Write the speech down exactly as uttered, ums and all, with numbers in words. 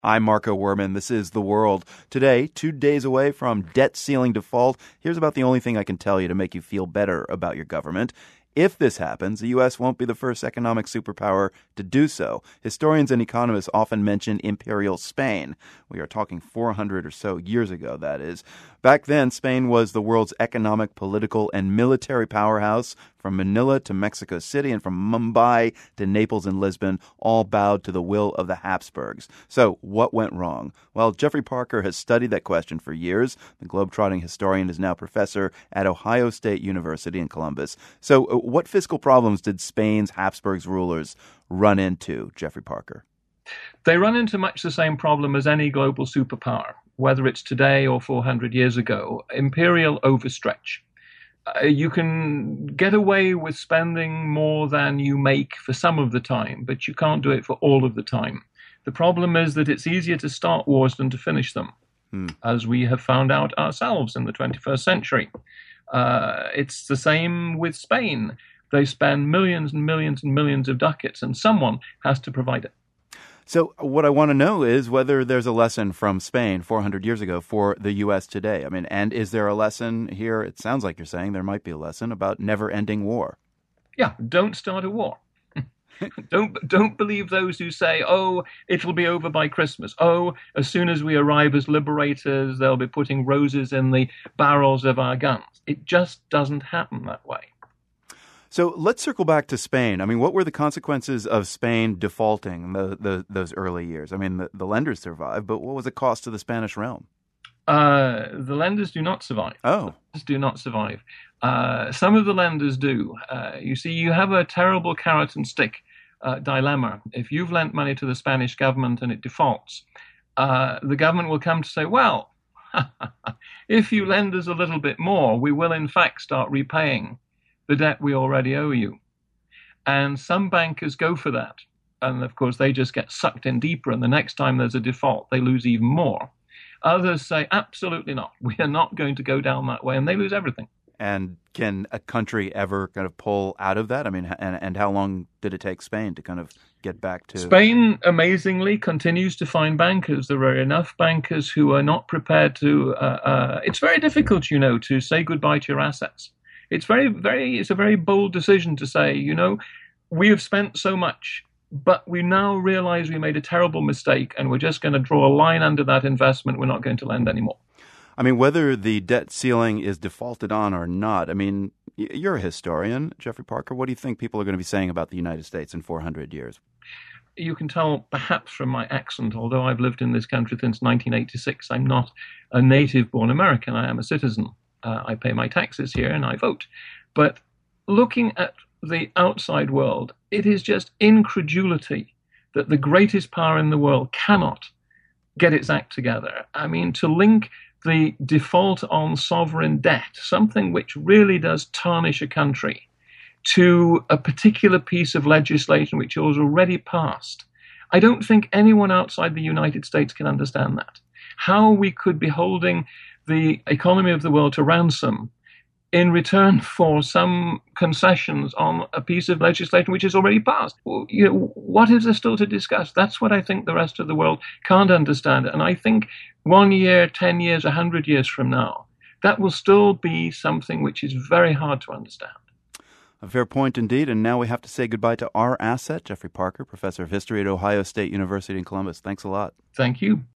I'm Marco Werman. This is The World. Today, two days away from debt ceiling default, here's about the only thing I can tell you to make you feel better about your government. If this happens, the U S won't be the first economic superpower to do so. Historians and economists often mention Imperial Spain. We are talking four hundred or so years ago, that is. Back then, Spain was the world's economic, political, and military powerhouse. From Manila to Mexico City and from Mumbai to Naples and Lisbon, all bowed to the will of the Habsburgs. So what went wrong? Well, Jeffrey Parker has studied that question for years. The globetrotting historian is now professor at Ohio State University in Columbus. So uh, what fiscal problems did Spain's Habsburgs rulers run into, Jeffrey Parker? They run into much the same problem as any global superpower, whether it's today or four hundred years ago: imperial overstretch. Uh, you can get away with spending more than you make for some of the time, but you can't do it for all of the time. The problem is that it's easier to start wars than to finish them, hmm. as we have found out ourselves in the twenty-first century. Uh, it's the same with Spain. They spend millions and millions and millions of ducats, and someone has to provide it. So what I want to know is whether there's a lesson from Spain four hundred years ago for the U S today. I mean, and is there a lesson here? It sounds like you're saying there might be a lesson about never-ending war. Yeah, don't start a war. don't don't believe those who say, oh, it'll be over by Christmas. Oh, as soon as we arrive as liberators, they'll be putting roses in the barrels of our guns. It just doesn't happen that way. So let's circle back to Spain. I mean, what were the consequences of Spain defaulting the, the, those early years? I mean, the, the lenders survived, but what was the cost to the Spanish realm? Uh, the lenders do not survive. Oh. The lenders do not survive. Uh, some of the lenders do. Uh, you see, you have a terrible carrot and stick uh, dilemma. If you've lent money to the Spanish government and it defaults, uh, the government will come to say, well, if you lend us a little bit more, we will in fact start repaying the debt we already owe you. And some bankers go for that. And of course, they just get sucked in deeper. And the next time there's a default, they lose even more. Others say, absolutely not. We are not going to go down that way. And they lose everything. And can a country ever kind of pull out of that? I mean, and, and how long did it take Spain to kind of get back to... Spain, amazingly, continues to find bankers. There are enough bankers who are not prepared to... Uh, uh, it's very difficult, you know, to say goodbye to your assets. It's very, very, it's a very bold decision to say, you know, we have spent so much, but we now realize we made a terrible mistake and we're just going to draw a line under that investment. We're not going to lend anymore. I mean, whether the debt ceiling is defaulted on or not, I mean, you're a historian, Jeffrey Parker. What do you think people are going to be saying about the United States in four hundred years? You can tell perhaps from my accent, although I've lived in this country since nineteen eighty-six, I'm not a native-born American. I am a citizen. Uh, I pay my taxes here and I vote. But looking at the outside world, it is just incredulity that the greatest power in the world cannot get its act together. I mean, to link the default on sovereign debt, something which really does tarnish a country, to a particular piece of legislation which was already passed. I don't think anyone outside the United States can understand that. How we could be holding the economy of the world to ransom in return for some concessions on a piece of legislation which is already passed. Well, you know, what is there still to discuss? That's what I think the rest of the world can't understand. And I think one year, ten years, a hundred years from now, that will still be something which is very hard to understand. A fair point indeed. And now we have to say goodbye to our asset, Jeffrey Parker, professor of history at Ohio State University in Columbus. Thanks a lot. Thank you.